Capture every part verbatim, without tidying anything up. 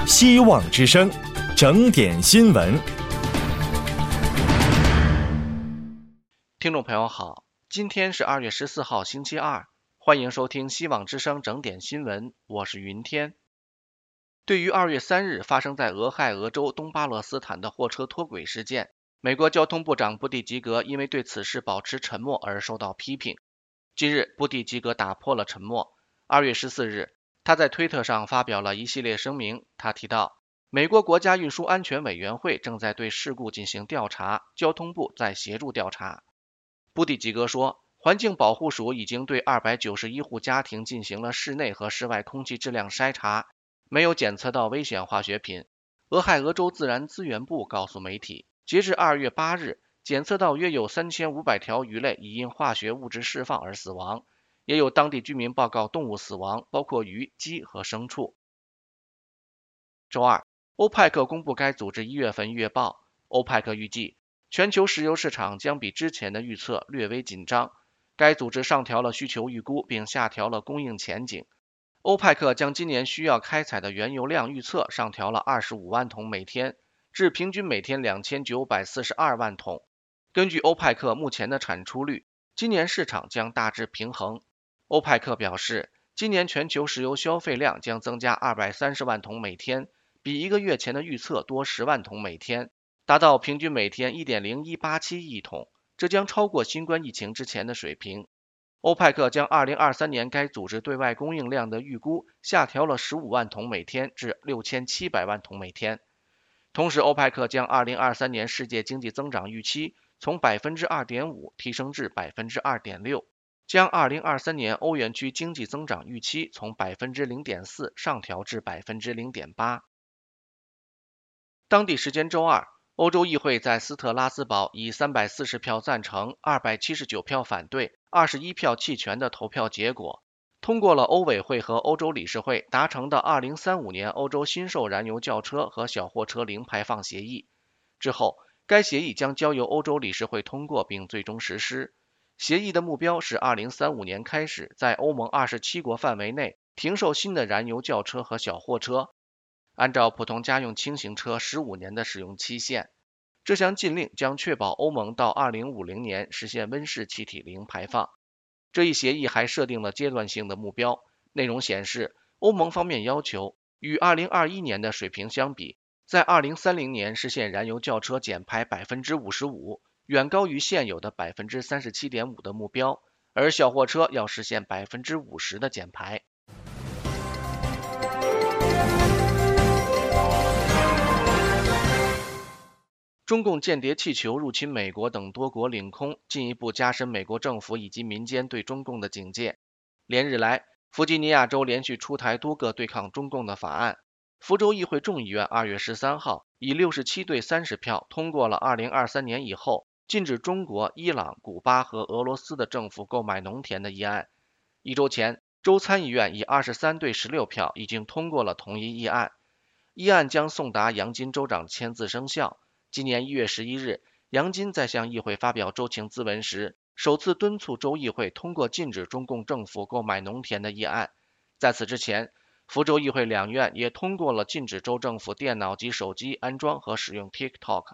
希望之声，整点新闻。 听众朋友好，今天是二月十四号星期二，欢迎收听希望之声整点新闻，我是云天。对于二月三日发生在俄亥俄州东巴勒斯坦的货车脱轨事件，美国交通部长布蒂吉格因为对此事保持沉默而受到批评。近日，布蒂吉格打破了沉默。二月十四日，他在推特上发表了一系列声明。他提到，美国国家运输安全委员会正在对事故进行调查，交通部在协助调查。布蒂吉格说，环境保护署已经对二百九十一户家庭进行了室内和室外空气质量筛查，没有检测到危险化学品。俄亥俄州自然资源部告诉媒体，截至二月八日，检测到约有三千五百条鱼类已因化学物质释放而死亡，也有当地居民报告动物死亡，包括鱼、鸡和牲畜。周二，欧派克公布该组织一月份月报。欧派克预计，全球石油市场将比之前的预测略微紧张。该组织上调了需求预估，并下调了供应前景。欧派克将今年需要开采的原油量预测上调了二十五万桶每天，至平均每天两千九百四十二万桶。根据欧派克目前的产出率，今年市场将大致平衡。欧派克表示，今年全球石油消费量将增加二百三十万桶每天，比一个月前的预测多十万桶每天，达到平均每天 一点零一八七亿桶，这将超过新冠疫情之前的水平。欧派克将二零二三年该组织对外供应量的预估下调了十五万桶每天至六千七百万桶每天。同时，欧派克将二零二三年世界经济增长预期从 百分之二点五 提升至 百分之二点六， 将二零二三年欧元区经济增长预期从 百分之零点四 上调至 百分之零点八。当地时间周二，欧洲议会在斯特拉斯堡以三百四十票赞成、二百七十九票反对、二十一票弃权的投票结果，通过了欧委会和欧洲理事会达成的二零三五年欧洲新售燃油轿车和小货车零排放协议。之后，该协议将交由欧洲理事会通过并最终实施。协议的目标是二零三五年开始在欧盟二十七国范围内停售新的燃油轿车和小货车，按照普通家用轻型车十五年的使用期限。这项禁令将确保欧盟到二零五零年实现温室气体零排放。这一协议还设定了阶段性的目标，内容显示，欧盟方面要求与二零二一年的水平相比，在二零三零年实现燃油轿车减排 百分之五十五， 远高于现有的 百分之三十七点五 的目标，而小货车要实现 百分之五十 的减排。中共间谍气球入侵美国等多国领空，进一步加深美国政府以及民间对中共的警戒。连日来，弗吉尼亚州连续出台多个对抗中共的法案。福州议会众议院二月十三号以六十七对三十票通过了二零二三年以后禁止中国、伊朗、古巴和俄罗斯的政府购买农田的议案。一周前，州参议院以二十三对十六票已经通过了同一议案。议案将送达杨金州长签字生效。今年一月十一日，杨金在向议会发表州情咨文时，首次敦促州议会通过禁止中共政府购买农田的议案。在此之前，福州议会两院也通过了禁止州政府电脑及手机安装和使用 TikTok。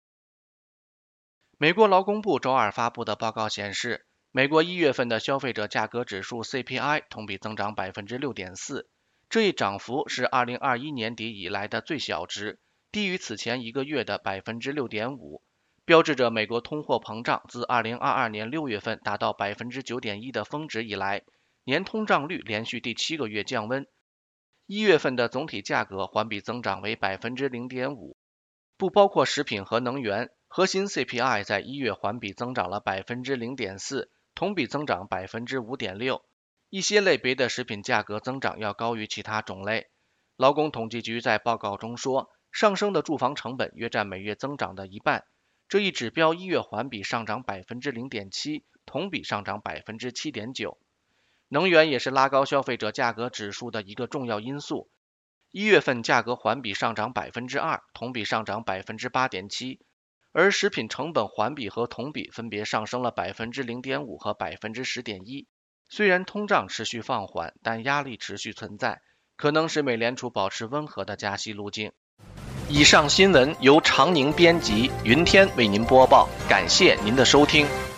美国劳工部周二发布的报告显示，美国一月份的消费者价格指数 C P I 同比增长 百分之六点四， 这一涨幅是二零二一年底以来的最小值，低于此前一个月的 百分之六点五， 标志着美国通货膨胀自二零二二年六月份达到 百分之九点一 的峰值以来，年通胀率连续第七个月降温。一月份的总体价格环比增长为 百分之零点五， 不包括食品和能源，核心 C P I 在一月环比增长了 百分之零点四， 同比增长 百分之五点六， 一些类别的食品价格增长要高于其他种类。劳工统计局在报告中说，上升的住房成本约占每月增长的一半，这一指标一月环比上涨 百分之零点七， 同比上涨 百分之七点九。 能源也是拉高消费者价格指数的一个重要因素，一月份价格环比上涨 百分之二， 同比上涨 百分之八点七， 而食品成本环比和同比分别上升了 百分之零点五 和 百分之十点一。 虽然通胀持续放缓，但压力持续存在， 可能使美联储保持温和的加息路径。以上新闻由长宁编辑，云天为您播报，感谢您的收听。